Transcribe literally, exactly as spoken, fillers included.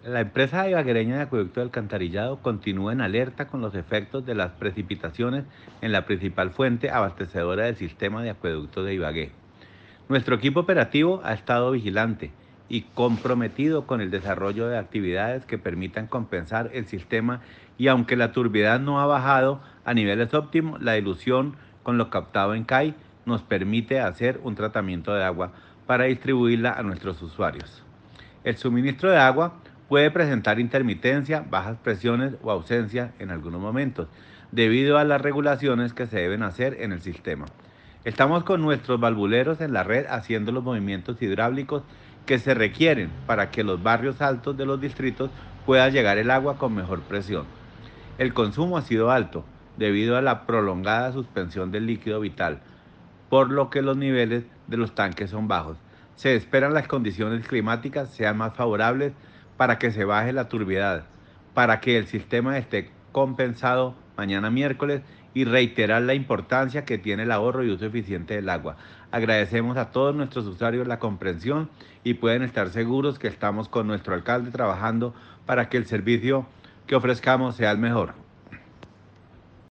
La empresa ibaguereña de acueducto del alcantarillado continúa en alerta con los efectos de las precipitaciones en la principal fuente abastecedora del sistema de acueducto de Ibagué. Nuestro equipo operativo ha estado vigilante y comprometido con el desarrollo de actividades que permitan compensar el sistema, y aunque la turbidez no ha bajado a niveles óptimos, la dilución con lo captado en C A I nos permite hacer un tratamiento de agua para distribuirla a nuestros usuarios. El suministro de agua puede presentar intermitencia, bajas presiones o ausencia en algunos momentos, debido a las regulaciones que se deben hacer en el sistema. Estamos con nuestros valvuleros en la red haciendo los movimientos hidráulicos que se requieren para que los barrios altos de los distritos pueda llegar el agua con mejor presión. El consumo ha sido alto debido a la prolongada suspensión del líquido vital, por lo que los niveles de los tanques son bajos. Se esperan las condiciones climáticas sean más favorables para que se baje la turbidez, para que el sistema esté compensado mañana miércoles, y reiterar la importancia que tiene el ahorro y uso eficiente del agua. Agradecemos a todos nuestros usuarios la comprensión y pueden estar seguros que estamos con nuestro alcalde trabajando para que el servicio que ofrezcamos sea el mejor.